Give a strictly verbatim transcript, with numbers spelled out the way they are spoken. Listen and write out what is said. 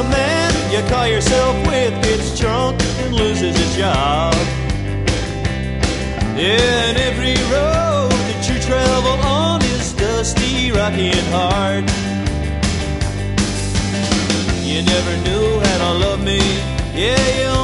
man you call yourself with gets drunk and loses his job. Yeah, and every road that you travel on is dusty, rocky, and hard. You never knew how to love me, yeah, you